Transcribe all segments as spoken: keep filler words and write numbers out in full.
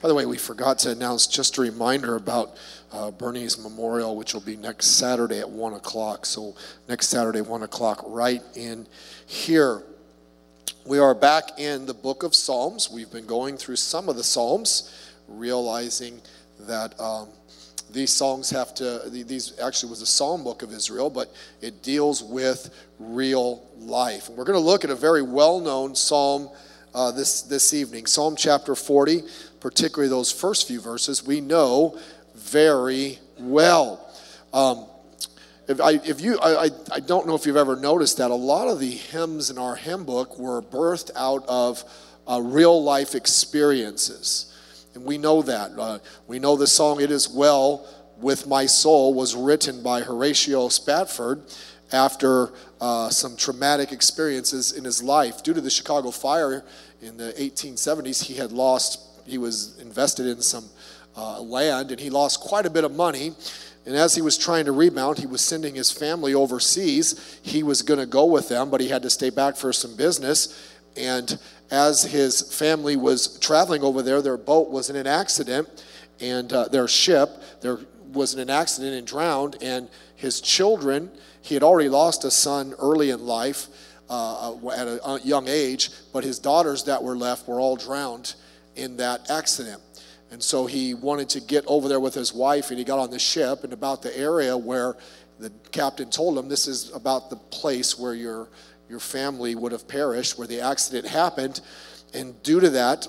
By the way, we forgot to announce just a reminder about uh, Bernie's memorial, which will be next Saturday at one o'clock. So next Saturday, one o'clock, right in here. We are back in the book of Psalms. We've been going through some of the Psalms, realizing that um, these songs have to, these actually was a psalm book of Israel, but it deals with real life. And we're going to look at a very well-known psalm uh, this, this evening, Psalm chapter forty, particularly those first few verses, we know very well. Um, if I, if you, I, I don't know if you've ever noticed that a lot of the hymns in our hymn book were birthed out of uh, real life experiences. And we know that. Uh, we know the song, It Is Well With My Soul, was written by Horatio Spafford after uh, some traumatic experiences in his life. Due to the Chicago fire in the eighteen seventies, he had lost, he was invested in some uh, land, and he lost quite a bit of money. And as he was trying to rebound, he was sending his family overseas. He was going to go with them, but he had to stay back for some business. And as his family was traveling over there, their boat was in an accident, and uh, their ship, there was in an accident and drowned, and his children, he had already lost a son early in life uh, at a young age, but his daughters that were left were all drowned in that accident. And so he wanted to get over there with his wife, and he got on the ship, and about the area where the captain told him, this is about the place where your your family would have perished, where the accident happened. And due to that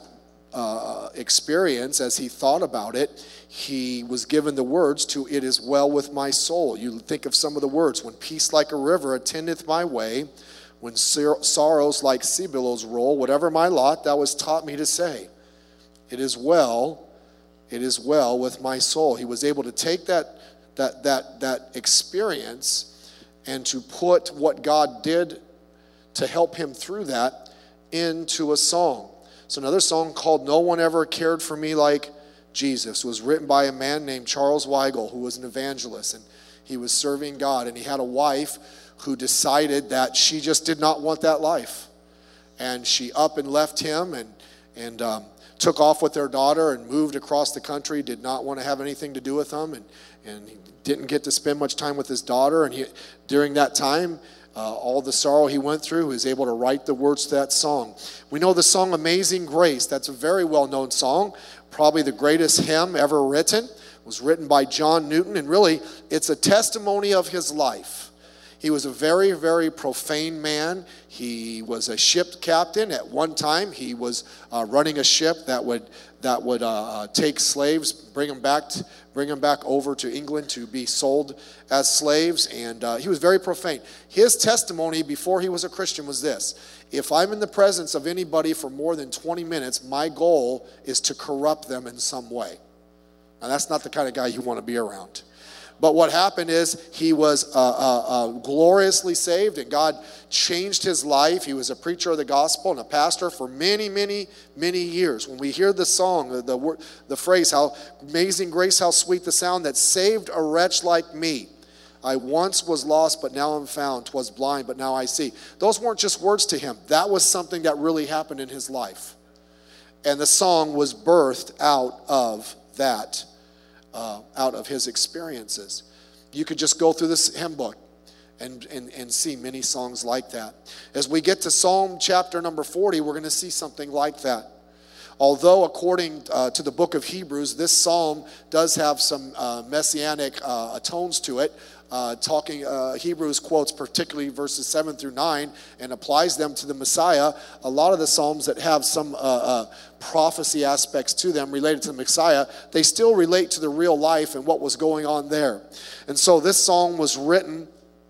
uh, experience, as he thought about it, he was given the words to, It is well with my soul. You think of some of the words, when peace like a river attendeth my way, when sor- sorrows like sea billows roll, whatever my lot, thou hast taught me to say, it is well, it is well with my soul. He was able to take that that that that experience and to put what God did to help him through that into a song. So another song called No One Ever Cared for Me Like Jesus was written by a man named Charles Weigel, who was an evangelist, and he was serving God, and he had a wife who decided that she just did not want that life. And she up and left him and and um, took off with their daughter and moved across the country, did not want to have anything to do with him, and, and he didn't get to spend much time with his daughter. And he, during that time, uh, all the sorrow he went through, he was able to write the words to that song. We know the song Amazing Grace. That's a very well-known song, probably the greatest hymn ever written. It was written by John Newton, and really, it's a testimony of his life. He was a very, very profane man. He was a ship captain. At one time, he was uh, running a ship that would that would uh, take slaves, bring them back, to, bring them back over to England to be sold as slaves. And uh, he was very profane. His testimony before he was a Christian was this: if I'm in the presence of anybody for more than twenty minutes, my goal is to corrupt them in some way. Now, that's not the kind of guy you want to be around. But what happened is he was uh, uh, uh, gloriously saved, and God changed his life. He was a preacher of the gospel and a pastor for many, many, many years. When we hear the song, the, the, word, the phrase, how amazing grace, how sweet the sound that saved a wretch like me. I once was lost, but now I'm found. 'Twas blind, but now I see. Those weren't just words to him. That was something that really happened in his life. And the song was birthed out of that. Uh, out of his experiences. You could just go through this hymn book and, and, and see many songs like that. As we get to Psalm chapter number forty, we're going to see something like that. Although according uh, to the book of Hebrews, this psalm does have some uh, messianic uh, tones to it. Uh, talking, uh, Hebrews quotes particularly verses seven through nine and applies them to the Messiah. A lot of the psalms that have some uh, uh, prophecy aspects to them related to the Messiah, they still relate to the real life and what was going on there. And so this song was written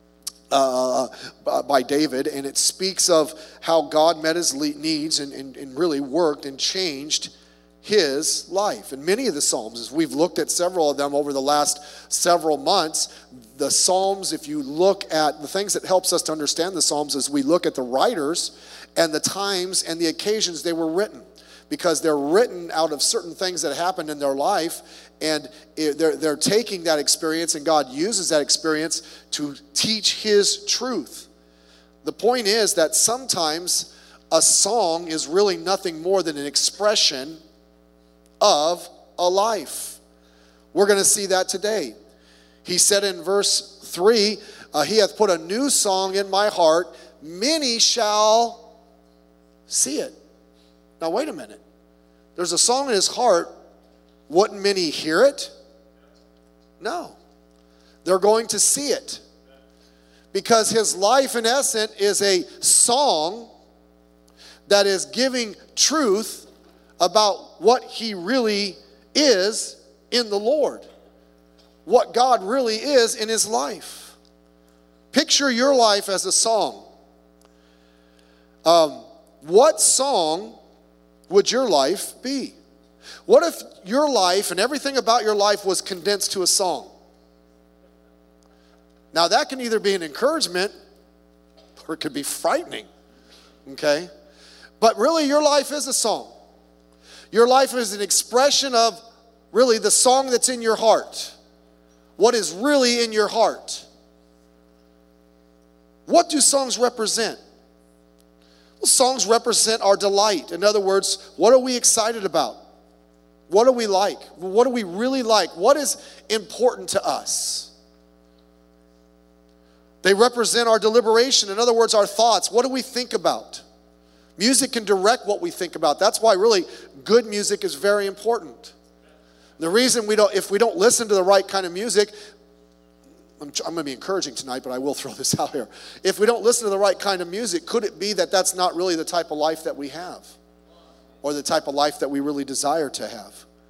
uh, by David, and it speaks of how God met his needs and, and, and really worked and changed his life. And many of the Psalms, as we've looked at several of them over the last several months, the Psalms, if you look at the things that helps us to understand the Psalms, is we look at the writers and the times and the occasions they were written, because they're written out of certain things that happened in their life, and they're, they're taking that experience, and God uses that experience to teach his truth. The point is that sometimes a song is really nothing more than an expression of a life. We're going to see that today. He said in verse three, uh, he hath put a new song in my heart. Many shall see it. Now, wait a minute. There's a song in his heart. Wouldn't many hear it? No. They're going to see it. Because his life, in essence, is a song that is giving truth about what he really is in the Lord. What God really is in his life. Picture your life as a song. Um, what song would your life be? What if your life and everything about your life was condensed to a song? Now that can either be an encouragement or it could be frightening. Okay? But really your life is a song. Your life is an expression of really the song that's in your heart. What is really in your heart? What do songs represent? Well, songs represent our delight. In other words, what are we excited about? What do we like? What do we really like? What is important to us? They represent our deliberation. In other words, our thoughts. What do we think about? Music can direct what we think about. That's why really good music is very important. The reason we don't, if we don't listen to the right kind of music, I'm, I'm going to be encouraging tonight, but I will throw this out here. If we don't listen to the right kind of music, could it be that that's not really the type of life that we have? Or the type of life that we really desire to have?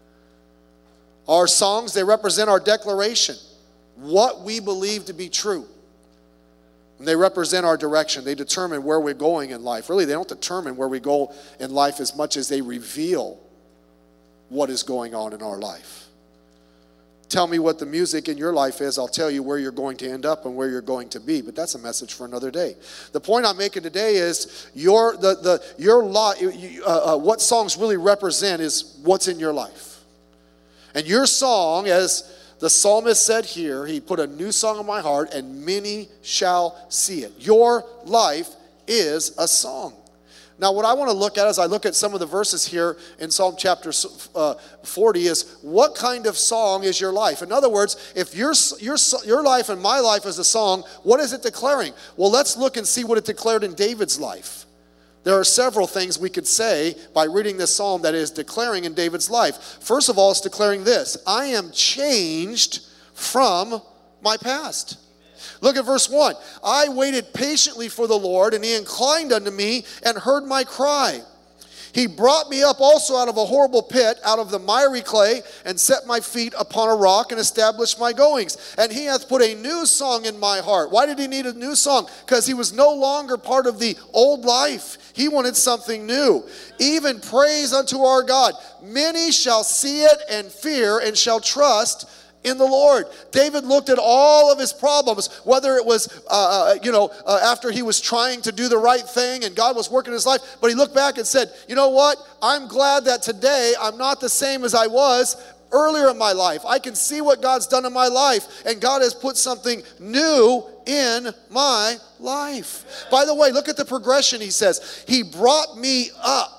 Our songs, they represent our declaration. What we believe to be true. And they represent our direction. They determine where we're going in life. Really, they don't determine where we go in life as much as they reveal what is going on in our life. Tell me what the music in your life is. I'll tell you where you're going to end up and where you're going to be. But that's a message for another day. The point I'm making today is your the the your lot. Uh, uh, what songs really represent is what's in your life. And your song, as the psalmist said here, he put a new song in my heart, and many shall see it. Your life is a song. Now, what I want to look at as I look at some of the verses here in Psalm chapter uh, forty is, what kind of song is your life? In other words, if your, your, your life and my life is a song, what is it declaring? Well, let's look and see what it declared in David's life. There are several things we could say by reading this psalm that is declaring in David's life. First of all, it's declaring this: I am changed from my past. Look at verse one. I waited patiently for the Lord, and he inclined unto me and heard my cry. He brought me up also out of a horrible pit, out of the miry clay, and set my feet upon a rock and established my goings. And he hath put a new song in my heart. Why did he need a new song? Because he was no longer part of the old life. He wanted something new. Even praise unto our God. Many shall see it and fear and shall trust in the Lord. David looked at all of his problems, whether it was, uh, you know, uh, after he was trying to do the right thing and God was working in his life, but he looked back and said, you know what? I'm glad that today I'm not the same as I was earlier in my life. I can see what God's done in my life, and God has put something new in my life. By the way, look at the progression. He says, he brought me up.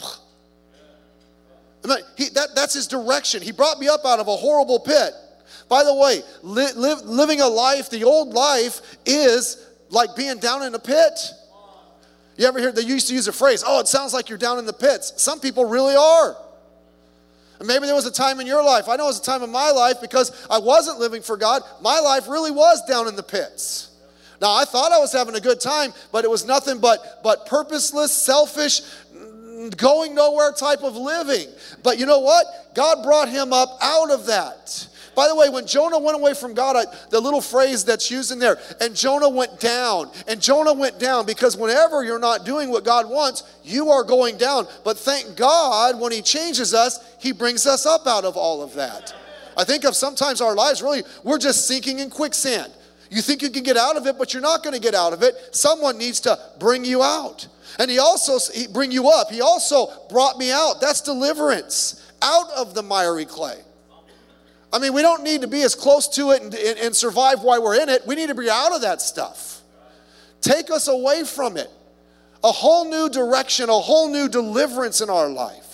He, that, that's his direction. He brought me up out of a horrible pit. By the way, li- live, living a life, the old life, is like being down in a pit. You ever hear, they used to use a phrase, oh, it sounds like you're down in the pits. Some people really are. And maybe there was a time in your life. I know it was a time in my life because I wasn't living for God. My life really was down in the pits. Now, I thought I was having a good time, but it was nothing but, but purposeless, selfish, going nowhere type of living. But you know what? God brought him up out of that. By the way, when Jonah went away from God, I, the little phrase that's used in there, and Jonah went down. And Jonah went down because whenever you're not doing what God wants, you are going down. But thank God, when he changes us, he brings us up out of all of that. I think of sometimes our lives, really, we're just sinking in quicksand. You think you can get out of it, but you're not going to get out of it. Someone needs to bring you out. And he also, he bring you up. He also brought me out. That's deliverance. Out of the miry clay. I mean, we don't need to be as close to it and, and, and survive while we're in it. We need to be out of that stuff. Take us away from it. A whole new direction, a whole new deliverance in our life.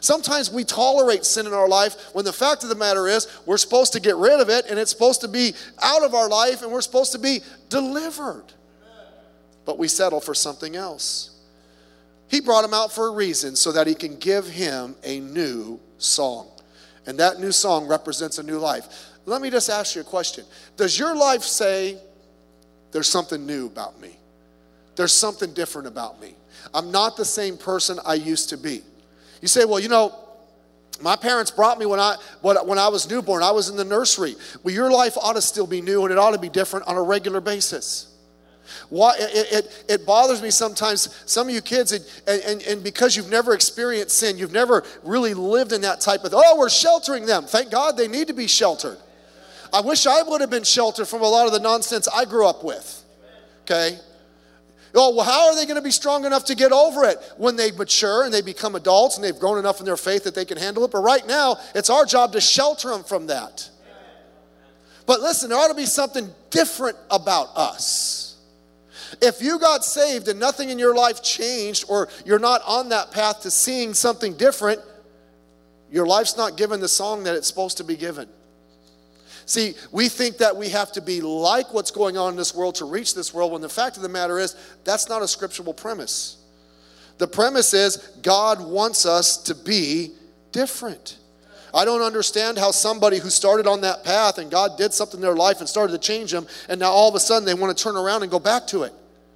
Sometimes we tolerate sin in our life when the fact of the matter is we're supposed to get rid of it and it's supposed to be out of our life and we're supposed to be delivered. But we settle for something else. He brought him out for a reason, so that he can give him a new song. And that new song represents a new life. Let me just ask you a question. Does your life say, there's something new about me? There's something different about me. I'm not the same person I used to be. You say, well, you know, my parents brought me when I when I was newborn. I was in the nursery. Well, your life ought to still be new, and it ought to be different on a regular basis. Why, it, it, it bothers me sometimes, some of you kids, and, and, and because you've never experienced sin, you've never really lived in that type of, oh, we're sheltering them. Thank God they need to be sheltered. I wish I would have been sheltered from a lot of the nonsense I grew up with. Okay? Oh, well, how are they going to be strong enough to get over it? When they mature and they become adults and they've grown enough in their faith that they can handle it. But right now, it's our job to shelter them from that. But listen, there ought to be something different about us. If you got saved and nothing in your life changed, or you're not on that path to seeing something different, your life's not given the song that it's supposed to be given. See, we think that we have to be like what's going on in this world to reach this world, when the fact of the matter is, that's not a scriptural premise. The premise is God wants us to be different. I don't understand how somebody who started on that path and God did something in their life and started to change them, and now all of a sudden they want to turn around and go back to it.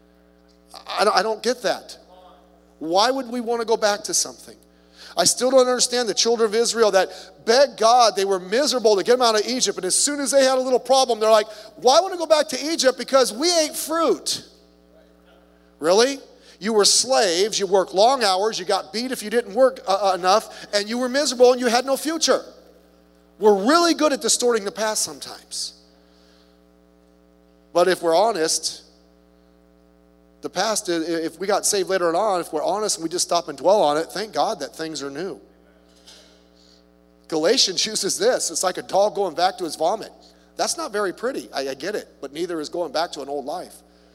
I don't, I don't get that. Why would we want to go back to something? I still don't understand the children of Israel that begged God. They were miserable to get them out of Egypt, and as soon as they had a little problem, they're like, well, I want to go back to Egypt because we ate fruit. Really? You were slaves, you worked long hours, you got beat if you didn't work uh, enough, and you were miserable and you had no future. We're really good at distorting the past sometimes. But if we're honest, the past, if we got saved later on, if we're honest and we just stop and dwell on it, thank God that things are new. Galatians uses this. It's like a dog going back to his vomit. That's not very pretty. I, I get it, but neither is going back to an old life.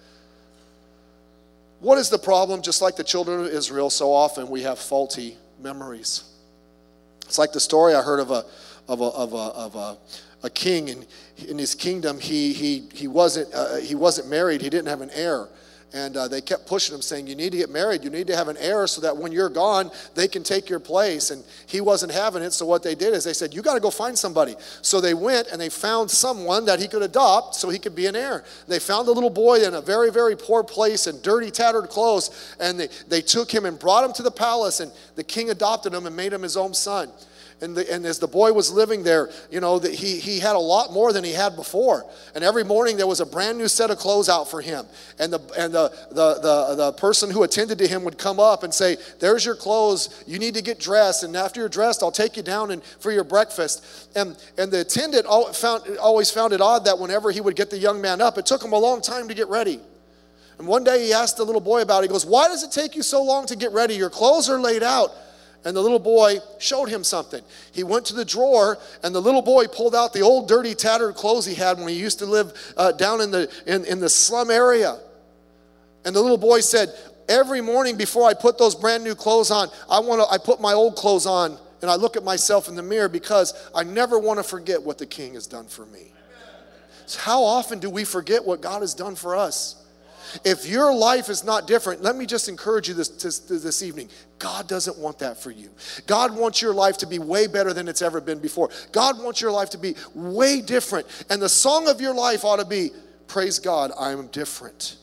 What is the problem? Just like the children of Israel, so often we have faulty memories. It's like the story I heard of a of a of a of a, a king, and in his kingdom he he he wasn't uh, he wasn't married. He didn't have an heir. And uh, they kept pushing him, saying, you need to get married. You need to have an heir so that when you're gone, they can take your place. And he wasn't having it. So what they did is they said, you got to go find somebody. So they went and they found someone that he could adopt so he could be an heir. They found a little boy in a very, very poor place in dirty, tattered clothes. And they, they took him and brought him to the palace. And the king adopted him and made him his own son. And, the, and as the boy was living there, you know, the, he, he had a lot more than he had before. And every morning there was a brand new set of clothes out for him. And the and the, the, the, the person who attended to him would come up and say, there's your clothes. You need to get dressed. And after you're dressed, I'll take you down and for your breakfast. And, and the attendant found, always found it odd that whenever he would get the young man up, it took him a long time to get ready. And one day he asked the little boy about it. He goes, why does it take you so long to get ready? Your clothes are laid out. And the little boy showed him something. He went to the drawer, and the little boy pulled out the old, dirty, tattered clothes he had when he used to live uh, down in the in, in the slum area. And the little boy said, every morning before I put those brand new clothes on, I want to. I put my old clothes on, and I look at myself in the mirror because I never want to forget what the King has done for me. So how often do we forget what God has done for us? If your life is not different, let me just encourage you this, this, this evening. God doesn't want that for you. God wants your life to be way better than it's ever been before. God wants your life to be way different. And the song of your life ought to be, praise God, I am different.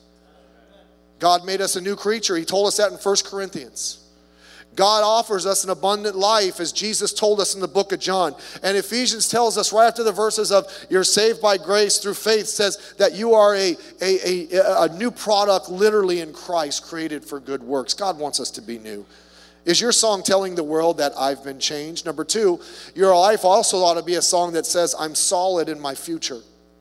God made us a new creature. He told us that in First Corinthians. God offers us an abundant life, as Jesus told us in the book of John. And Ephesians tells us right after the verses of you're saved by grace through faith, says that you are a, a, a, a new product literally in Christ, created for good works. God wants us to be new. Is your song telling the world that I've been changed? Number two, your life also ought to be a song that says I'm solid in my future.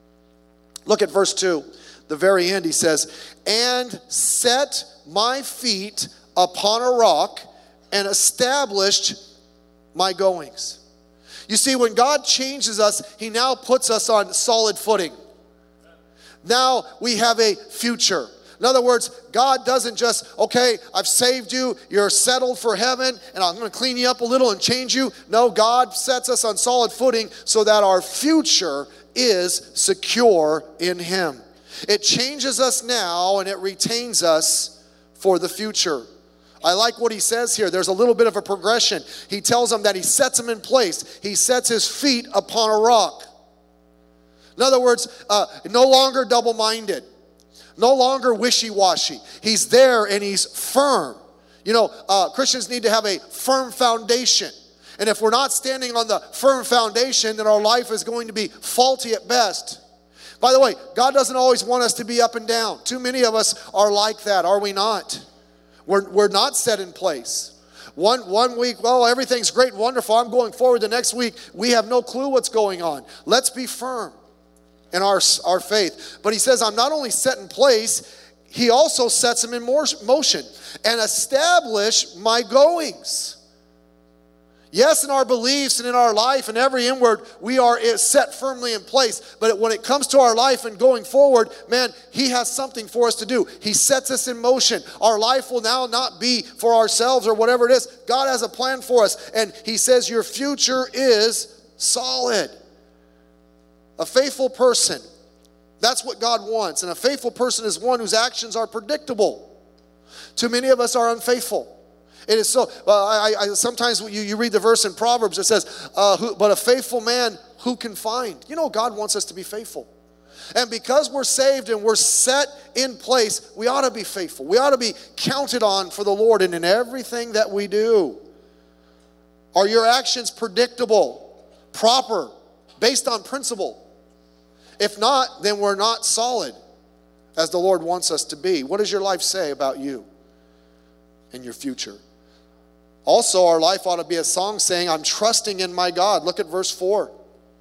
Look at verse two. The very end, he says, and set my feet upon a rock and established my goings. You see, when God changes us, he now puts us on solid footing. Now we have a future. In other words, God doesn't just, okay, I've saved you, you're settled for heaven, and I'm going to clean you up a little and change you. No, God sets us on solid footing so that our future is secure in Him. It changes us now and it retains us for the future. I like what he says here. There's a little bit of a progression. He tells them that he sets them in place. He sets his feet upon a rock. In other words, uh, no longer double-minded. No longer wishy-washy. He's there and he's firm. You know, uh, Christians need to have a firm foundation. And if we're not standing on the firm foundation, then our life is going to be faulty at best. By the way, God doesn't always want us to be up and down. Too many of us are like that, are we not? We're, we're not set in place. One, one week, well, everything's great and wonderful. I'm going forward. The next week, we have no clue what's going on. Let's be firm in our, our faith. But he says, I'm not only set in place, he also sets them in motion and establish my goings. Yes, in our beliefs and in our life and every inward, we are set firmly in place. But when it comes to our life and going forward, man, he has something for us to do. He sets us in motion. Our life will now not be for ourselves or whatever it is. God has a plan for us. And he says your future is solid. A faithful person, that's what God wants. And a faithful person is one whose actions are predictable. Too many of us are unfaithful. It is so, well, I, I, sometimes you, you read the verse in Proverbs, it says, uh, who, but a faithful man, who can find? You know, God wants us to be faithful. And because we're saved and we're set in place, we ought to be faithful. We ought to be counted on for the Lord and in everything that we do. Are your actions predictable, proper, based on principle? If not, then we're not solid as the Lord wants us to be. What does your life say about you and your future? Also, our life ought to be a song saying, I'm trusting in my God. Look at verse four.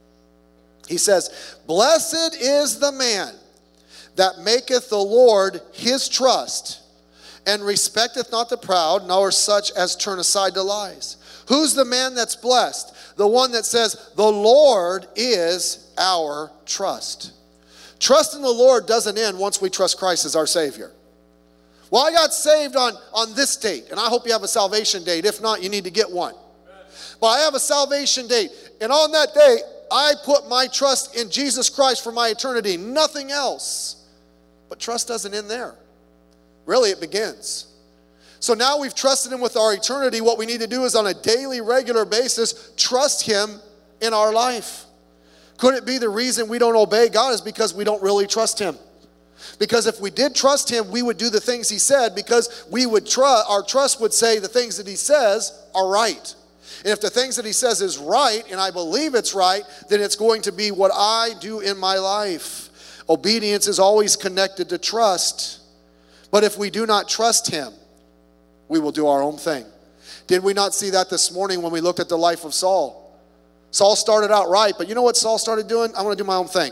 He says, blessed is the man that maketh the Lord his trust, and respecteth not the proud, nor such as turn aside to lies. Who's the man that's blessed? The one that says, the Lord is our trust. Trust in the Lord doesn't end once we trust Christ as our Savior. Well, I got saved on, on this date, and I hope you have a salvation date. If not, you need to get one. But I have a salvation date, and on that day, I put my trust in Jesus Christ for my eternity, nothing else. But trust doesn't end there. Really, it begins. So now we've trusted Him with our eternity. What we need to do is on a daily, regular basis, trust Him in our life. Could it be the reason we don't obey God is because we don't really trust Him? Because if we did trust Him, we would do the things He said, because we would trust, our trust would say the things that He says are right. And if the things that He says is right, and I believe it's right, then it's going to be what I do in my life. Obedience is always connected to trust. But if we do not trust Him, we will do our own thing. Did we not see that this morning when we looked at the life of Saul? Saul started out right, but you know what Saul started doing? I want to do my own thing.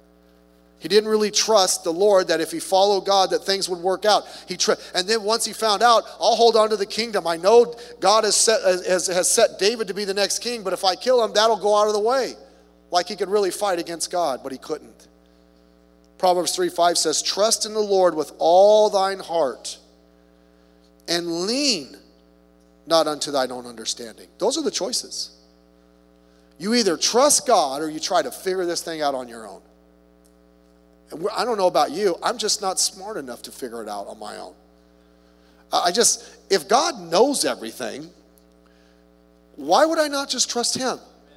He didn't really trust the Lord that if he followed God that things would work out. He tr- And then once he found out, I'll hold on to the kingdom. I know God has set, has, has set David to be the next king, but if I kill him, that'll go out of the way. Like he could really fight against God, but he couldn't. Proverbs three five says, trust in the Lord with all thine heart, and lean not unto thine own understanding. Those are the choices. You either trust God or you try to figure this thing out on your own. I don't know about you. I'm just not smart enough to figure it out on my own. I just, if God knows everything, why would I not just trust Him?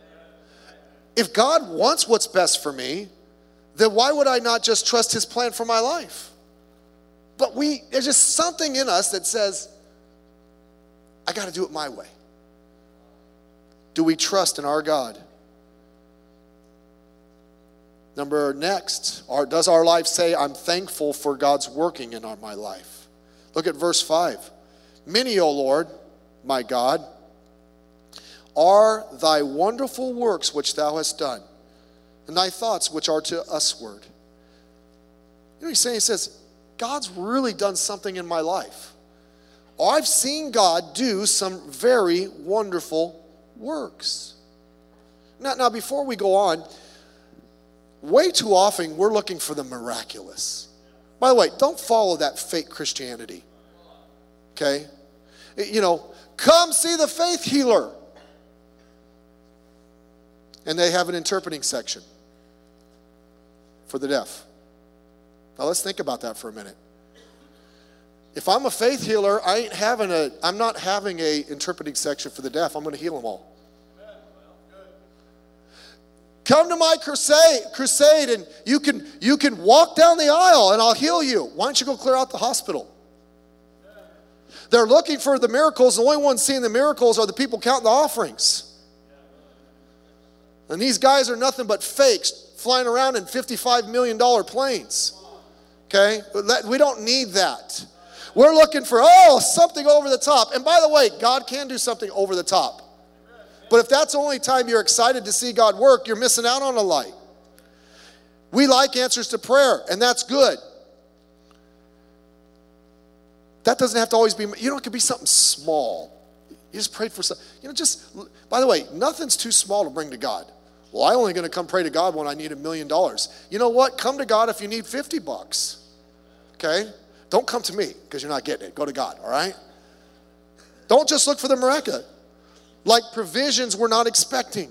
If God wants what's best for me, then why would I not just trust His plan for my life? But we, there's just something in us that says, I got to do it my way. Do we trust in our God? Number next, or does our life say, I'm thankful for God's working in our, my life? Look at verse five. Many, O Lord, my God, are thy wonderful works which thou hast done, and thy thoughts which are to usward. You know what he's saying? He says, God's really done something in my life. Or I've seen God do some very wonderful works. Now, now before we go on, way too often we're looking for the miraculous. By the way, don't follow that fake Christianity. Okay? You know, come see the faith healer. And they have an interpreting section for the deaf. Now let's think about that for a minute. If I'm a faith healer, I ain't having a, I'm not having a interpreting section for the deaf. I'm going to heal them all. Come to my crusade, crusade and you can, you can walk down the aisle and I'll heal you. Why don't you go clear out the hospital? They're looking for the miracles. The only ones seeing the miracles are the people counting the offerings. And these guys are nothing but fakes flying around in fifty-five million dollars planes. Okay? We don't need that. We're looking for, oh, something over the top. And by the way, God can do something over the top. But if that's the only time you're excited to see God work, you're missing out on a light. We like answers to prayer, and that's good. That doesn't have to always be, you know, it could be something small. You just prayed for something. You know, just, by the way, nothing's too small to bring to God. Well, I'm only going to come pray to God when I need a million dollars. You know what? Come to God if you need fifty bucks. Okay? Don't come to me because you're not getting it. Go to God, all right? Don't just look for the miraculous. Like provisions we're not expecting.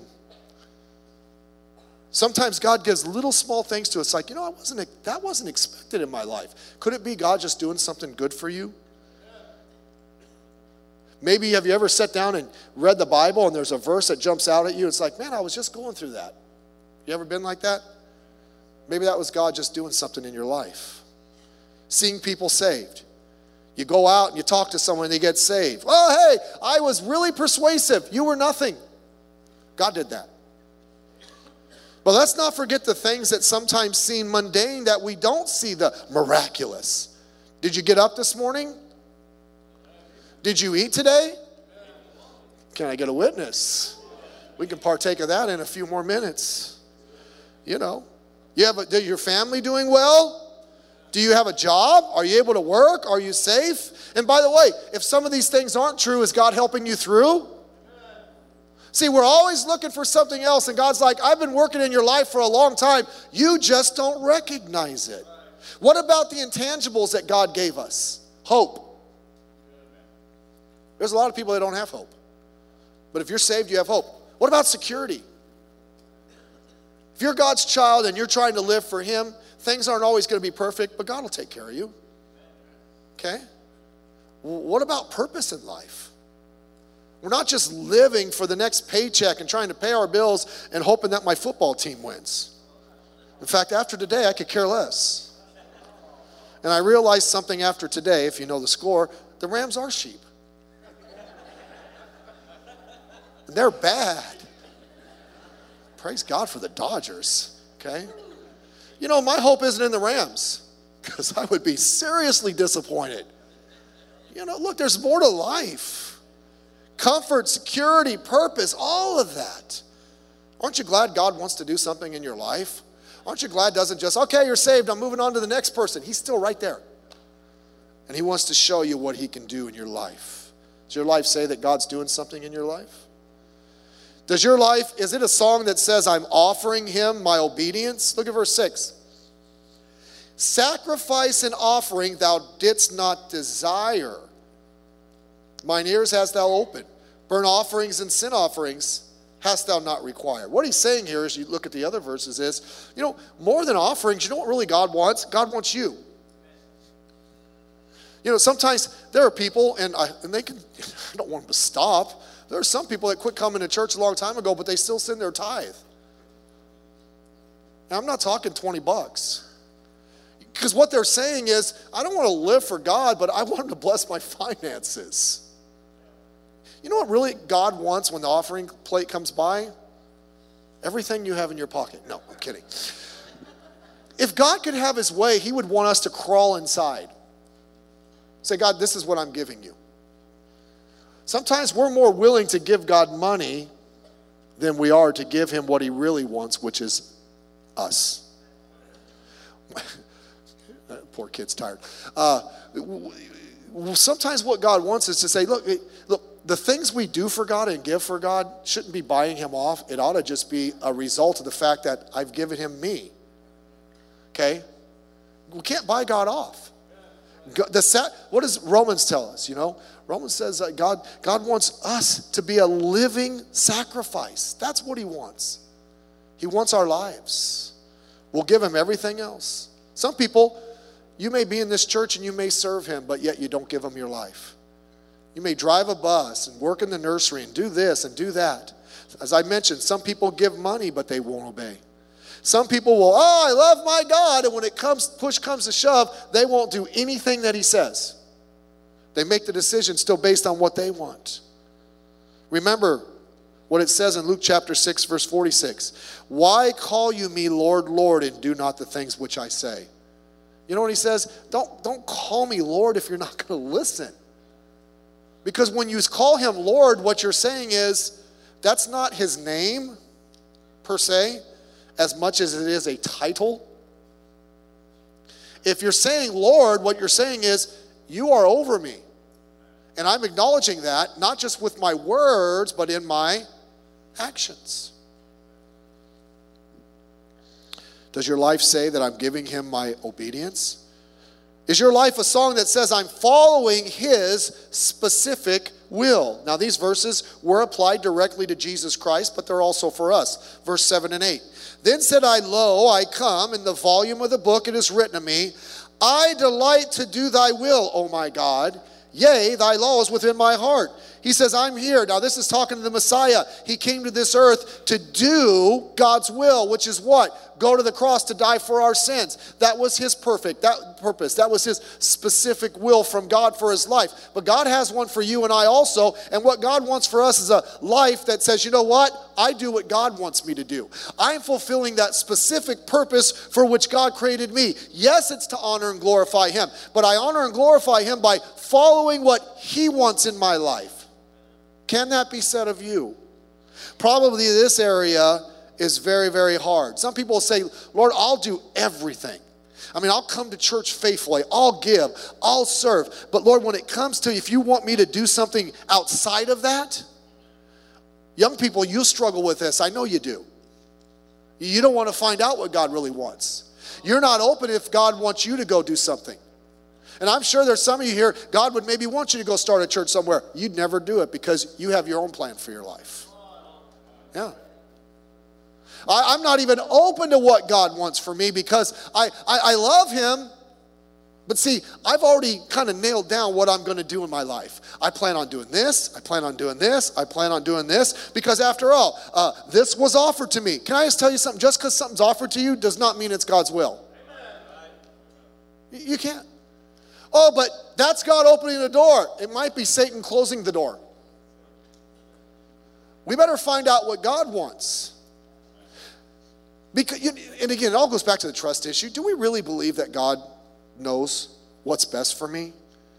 Sometimes God gives little small things to us like, you know, I wasn't, that wasn't expected in my life. Could it be God just doing something good for you? Maybe have you ever sat down and read the Bible and there's a verse that jumps out at you? It's like, man, I was just going through that. You ever been like that? Maybe that was God just doing something in your life. Seeing people saved. You go out and you talk to someone and they get saved. Oh, hey, I was really persuasive. You were nothing. God did that. But let's not forget the things that sometimes seem mundane, that we don't see the miraculous. Did you get up this morning? Did you eat today? Can I get a witness? We can partake of that in a few more minutes. You know, you have a, your family doing well? Do you have a job? Are you able to work? Are you safe? And by the way, if some of these things aren't true, is God helping you through? See, we're always looking for something else, and God's like, I've been working in your life for a long time. You just don't recognize it. What about the intangibles that God gave us? Hope. There's a lot of people that don't have hope. But if you're saved, you have hope. What about security? If you're God's child and you're trying to live for Him, things aren't always going to be perfect, but God will take care of you. Okay? What about purpose in life? We're not just living for the next paycheck and trying to pay our bills and hoping that my football team wins. In fact, after today, I could care less. And I realized something after today, if you know the score, the Rams are sheep. And they're bad. Praise God for the Dodgers, okay? You know, my hope isn't in the Rams because I would be seriously disappointed. You know, look, there's more to life. Comfort, security, purpose, all of that. Aren't you glad God wants to do something in your life? Aren't you glad doesn't just, okay, you're saved, I'm moving on to the next person. He's still right there. And He wants to show you what He can do in your life. Does your life say that God's doing something in your life? Does your life, is it a song that says, I'm offering Him my obedience? Look at verse six. Sacrifice and offering thou didst not desire. Mine ears hast thou opened. Burnt offerings and sin offerings hast thou not required. What he's saying here, as you look at the other verses, is, you know, more than offerings, you know what really God wants? God wants you. You know, sometimes there are people, and I, and they can, I don't want them to stop. There are some people that quit coming to church a long time ago, but they still send their tithe. Now, I'm not talking twenty bucks. Because what they're saying is, I don't want to live for God, but I want Him to bless my finances. You know what really God wants when the offering plate comes by? Everything you have in your pocket. No, I'm kidding. If God could have His way, He would want us to crawl inside. Say, God, this is what I'm giving you. Sometimes we're more willing to give God money than we are to give Him what He really wants, which is us. Poor kid's tired. Uh, sometimes what God wants is to say, look, look, the things we do for God and give for God shouldn't be buying Him off. It ought to just be a result of the fact that I've given Him me. Okay? We can't buy God off. God, the, what does Romans tell us, you know? Romans says that God, God wants us to be a living sacrifice. That's what he wants. He wants our lives. We'll give him everything else. Some people, you may be in this church and you may serve him, but yet you don't give him your life. You may drive a bus and work in the nursery and do this and do that. As I mentioned, some people give money, but they won't obey. Some people will, oh, I love my God, and when it comes, push comes to shove, they won't do anything that he says. They make the decision still based on what they want. Remember what it says in Luke chapter six, verse forty-six. Why call you me Lord, Lord, and do not the things which I say? You know what he says? Don't, don't call me Lord if you're not going to listen. Because when you call him Lord, what you're saying is, that's not his name, per se, as much as it is a title. If you're saying Lord, what you're saying is, you are over me. And I'm acknowledging that, not just with my words, but in my actions. Does your life say that I'm giving him my obedience? Is your life a song that says I'm following his specific will? Now, these verses were applied directly to Jesus Christ, but they're also for us. Verse seven and eight. Then said I, Lo, I come, in the volume of the book it is written of me, I delight to do thy will, O my God. Yea, thy law is within my heart. He says, I'm here. Now, this is talking to the Messiah. He came to this earth to do God's will, which is what? Go to the cross to die for our sins. That was his perfect that purpose. That was his specific will from God for his life. But God has one for you and I also. And what God wants for us is a life that says, you know what? I do what God wants me to do. I'm fulfilling that specific purpose for which God created me. Yes, it's to honor and glorify him. But I honor and glorify him by following what he wants in my life. Can that be said of you? Probably this area is very, very hard. Some people say, Lord, I'll do everything. I mean, I'll come to church faithfully. I'll give. I'll serve. But Lord, when it comes to if you want me to do something outside of that, young people, you struggle with this. I know you do. You don't want to find out what God really wants. You're not open if God wants you to go do something. And I'm sure there's some of you here, God would maybe want you to go start a church somewhere. You'd never do it because you have your own plan for your life. Yeah. I, I'm not even open to what God wants for me because I, I, I love him. But see, I've already kind of nailed down what I'm going to do in my life. I plan on doing this. I plan on doing this. I plan on doing this. Because after all, uh, this was offered to me. Can I just tell you something? Just because something's offered to you does not mean it's God's will. You, you can't. Oh, but that's God opening the door. It might be Satan closing the door. We better find out what God wants. Because, and again, it all goes back to the trust issue. Do we really believe that God knows what's best for me?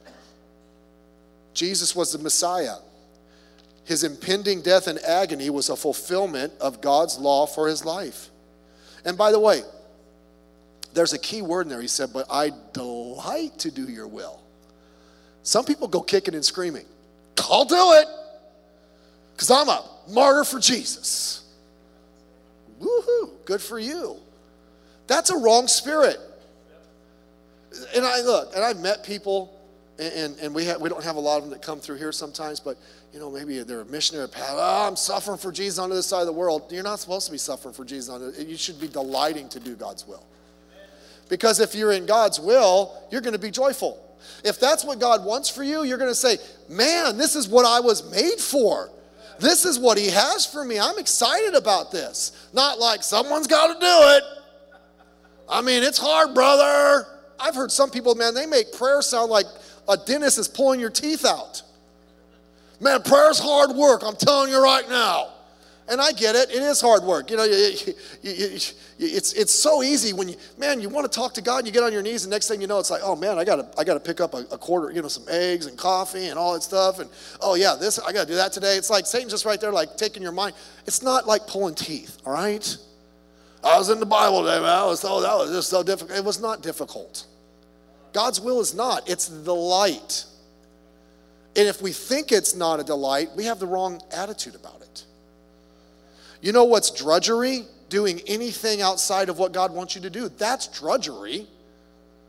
Jesus was the Messiah. His impending death and agony was a fulfillment of God's law for his life. And by the way, there's a key word in there. He said, but I delight to do your will. Some people go kicking and screaming. I'll do it because I'm a martyr for Jesus. Woohoo, good for you. That's a wrong spirit. And I look, and I've met people, and, and, and we, have, we don't have a lot of them that come through here sometimes, but you know, maybe they're a missionary path. Oh, I'm suffering for Jesus on the other side of the world. You're not supposed to be suffering for Jesus on the, you should be delighting to do God's will. Because if you're in God's will, you're going to be joyful. If that's what God wants for you, you're going to say, man, this is what I was made for. This is what he has for me. I'm excited about this. Not like someone's got to do it. I mean, it's hard, brother. I've heard some people, man, they make prayer sound like a dentist is pulling your teeth out. Man, prayer's hard work. I'm telling you right now. And I get it. It is hard work. You know, you, you, you, you, it's it's so easy when you, man, you want to talk to God and you get on your knees and next thing you know, it's like, oh man, I got to I got to pick up a, a quarter, you know, some eggs and coffee and all that stuff. And oh yeah, this, I got to do that today. It's like Satan's just right there, like taking your mind. It's not like pulling teeth, all right? I was in the Bible today, man. I was, oh, that was just so difficult. It was not difficult. God's will is not. It's the delight. And if we think it's not a delight, we have the wrong attitude about it. You know what's drudgery? Doing anything outside of what God wants you to do. That's drudgery.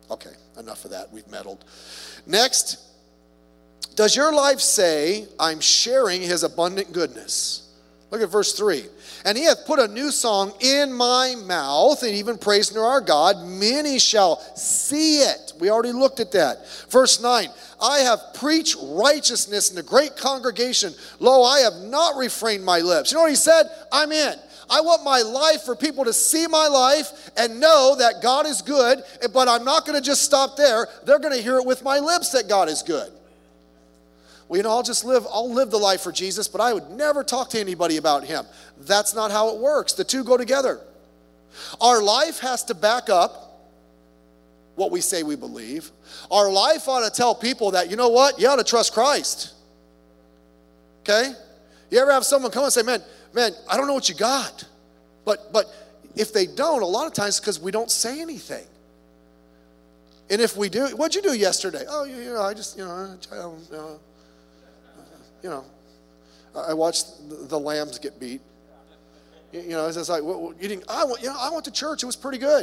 Okay, enough of that. We've meddled. Next, does your life say, I'm sharing his abundant goodness? Look at verse three. And he hath put a new song in my mouth, and even praise unto our God. Many shall see it. We already looked at that. Verse nine. I have preached righteousness in the great congregation. Lo, I have not refrained my lips. You know what he said? I'm in. I want my life for people to see my life and know that God is good, but I'm not going to just stop there. They're going to hear it with my lips that God is good. Well, you know, I'll just live, I'll live the life for Jesus, but I would never talk to anybody about him. That's not how it works. The two go together. Our life has to back up what we say we believe. Our life ought to tell people that, you know what, you ought to trust Christ. Okay? You ever have someone come and say, man, man, I don't know what you got. But but if they don't, a lot of times it's because we don't say anything. And if we do, what'd you do yesterday? Oh, you, you know, I just, you know, I, uh, you know, I watched the, the Lambs get beat. You, you know, it's just like, what, what, you didn't, I went, you know, I went to church. It was pretty good.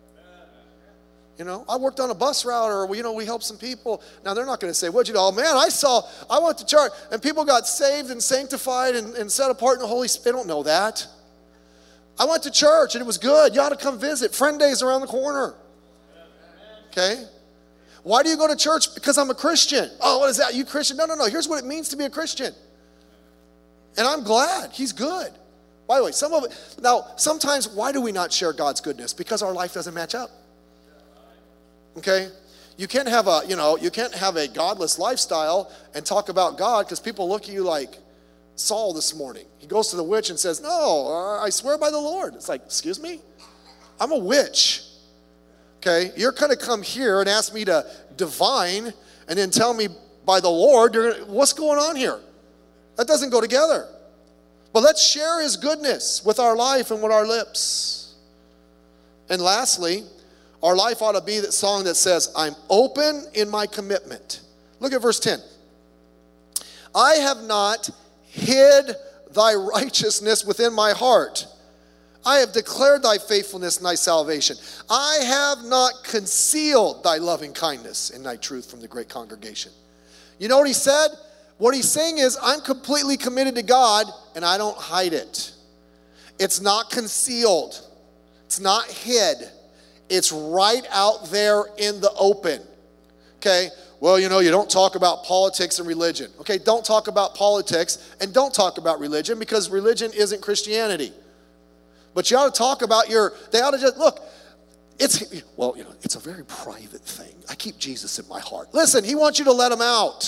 You know, I worked on a bus route, or, you know, we helped some people. Now, they're not going to say, what'd you do? Oh, man, I saw, I went to church, and people got saved and sanctified and, and set apart in the Holy Spirit. They don't know that. I went to church, and it was good. You ought to come visit. Friend Day's around the corner. Okay? Why do you go to church? Because I'm a Christian. Oh, what is that? You Christian? No, no, no. Here's what it means to be a Christian. And I'm glad. He's good. By the way, some of it, now, sometimes, why do we not share God's goodness? Because our life doesn't match up. Okay? You can't have a, you know, you can't have a godless lifestyle and talk about God, because people look at you like Saul this morning. He goes to the witch and says, no, uh, I swear by the Lord. It's like, excuse me? I'm a witch. Okay, you're going to come here and ask me to divine and then tell me by the Lord, you're gonna, what's going on here? That doesn't go together. But let's share his goodness with our life and with our lips. And lastly, our life ought to be that song that says, I'm open in my commitment. Look at verse ten. I have not hid thy righteousness within my heart. I have declared thy faithfulness and thy salvation. I have not concealed thy loving kindness and thy truth from the great congregation. You know what he said? What he's saying is, I'm completely committed to God, and I don't hide it. It's not concealed. It's not hid. It's right out there in the open. Okay? Well, you know, you don't talk about politics and religion. Okay, don't talk about politics and don't talk about religion, because religion isn't Christianity. But you ought to talk about your, they ought to just, look, it's, well, you know, it's a very private thing. I keep Jesus in my heart. Listen, he wants you to let him out.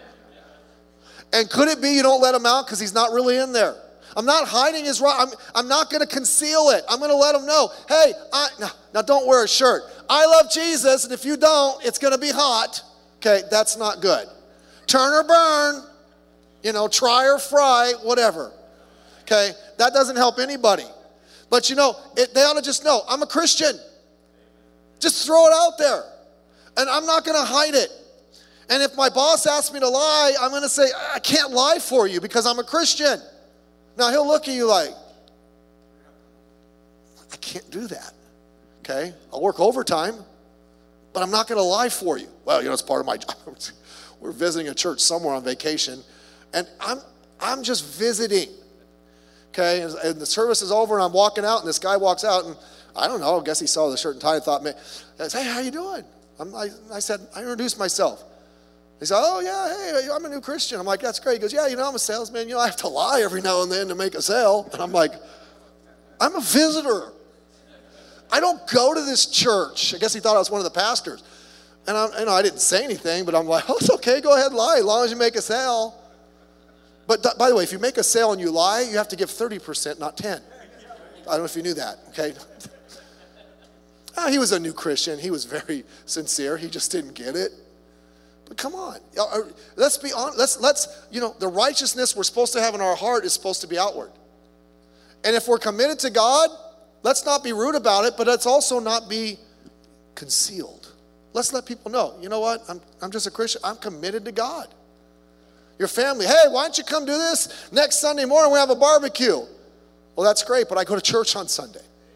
And could it be you don't let him out because he's not really in there? I'm not hiding his right. I'm, I'm not going to conceal it. I'm going to let him know, hey, I, now, now don't wear a shirt. I love Jesus, and if you don't, it's going to be hot. Okay, that's not good. Turn or burn, you know, try or fry, whatever. Okay, that doesn't help anybody. But you know, it, they ought to just know, I'm a Christian. Just throw it out there. And I'm not going to hide it. And if my boss asks me to lie, I'm going to say, I can't lie for you because I'm a Christian. Now, he'll look at you like, I can't do that. Okay? I'll work overtime, but I'm not going to lie for you. Well, you know, it's part of my job. We're visiting a church somewhere on vacation, and I'm I'm just visiting. Okay, and the service is over, and I'm walking out, and this guy walks out, and I don't know, I guess he saw the shirt and tie and thought, man, I said, hey, how you doing? I'm, I, I said, I introduced myself. He said, oh, yeah, hey, I'm a new Christian. I'm like, that's great. He goes, yeah, you know, I'm a salesman. You know, I have to lie every now and then to make a sale. And I'm like, I'm a visitor. I don't go to this church. I guess he thought I was one of the pastors. And I, you know, I didn't say anything, but I'm like, oh, it's okay, go ahead and lie as long as you make a sale. But th- by the way, if you make a sale and you lie, you have to give thirty percent, not ten. I don't know if you knew that, okay? Oh, he was a new Christian. He was very sincere. He just didn't get it. But come on. Let's be honest. Let's, let's, you know, the righteousness we're supposed to have in our heart is supposed to be outward. And if we're committed to God, let's not be rude about it, but let's also not be concealed. Let's let people know, you know what? I'm, I'm just a Christian. I'm committed to God. Your family, hey, why don't you come do this next Sunday morning? We have a barbecue. Well, that's great, but I go to church on Sunday.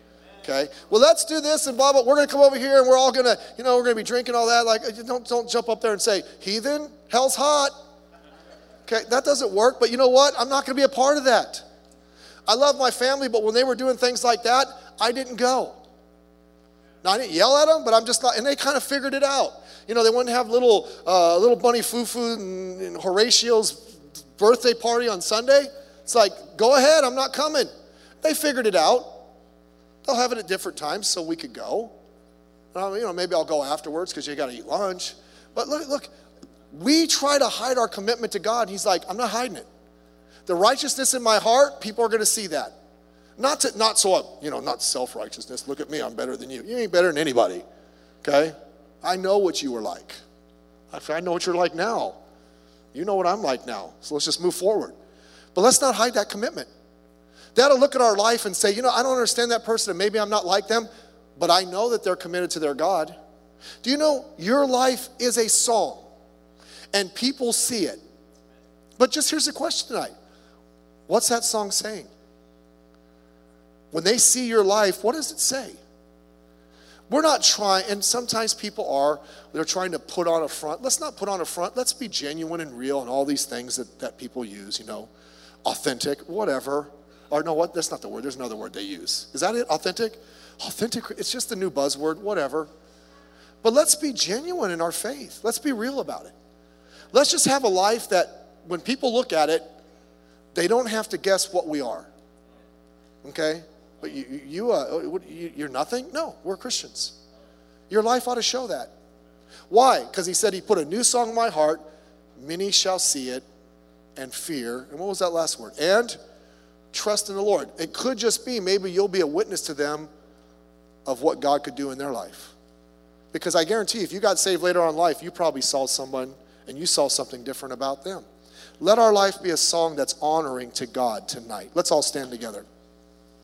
Okay, well, let's do this and blah, blah. We're going to come over here and we're all going to, you know, we're going to be drinking all that. Like, don't, don't jump up there and say, heathen, hell's hot. Okay, that doesn't work. But you know what? I'm not going to be a part of that. I love my family, but when they were doing things like that, I didn't go. Now, I didn't yell at them, but I'm just not, and they kind of figured it out. You know, they wouldn't have little, uh, little bunny foo-foo and, and Horatio's birthday party on Sunday. It's like, go ahead, I'm not coming. They figured it out. They'll have it at different times so we could go. Um, you know, maybe I'll go afterwards because you got to eat lunch. But look, look, we try to hide our commitment to God. He's like, I'm not hiding it. The righteousness in my heart, people are going to see that. Not to, not so, you know, not self-righteousness. Look at me, I'm better than you. You ain't better than anybody, okay? I know what you were like. I know what you're like now. You know what I'm like now. So let's just move forward. But let's not hide that commitment. That'll look at our life and say, you know, I don't understand that person and maybe I'm not like them, but I know that they're committed to their God. Do you know your life is a song and people see it? But just here's the question tonight. What's that song saying? When they see your life, what does it say? We're not trying, and sometimes people are, they're trying to put on a front. Let's not put on a front. Let's be genuine and real and all these things that, that people use, you know, authentic, whatever. Or no, what? That's not the word. There's another word they use. Is that it? Authentic? Authentic, it's just a new buzzword, whatever. But let's be genuine in our faith. Let's be real about it. Let's just have a life that when people look at it, they don't have to guess what we are. Okay? But you, you, uh, you're nothing? No, we're Christians. Your life ought to show that. Why? Because he said he put a new song in my heart. Many shall see it and fear. And what was that last word? And trust in the Lord. It could just be maybe you'll be a witness to them of what God could do in their life. Because I guarantee you, if you got saved later on in life, you probably saw someone and you saw something different about them. Let our life be a song that's honoring to God tonight. Let's all stand together.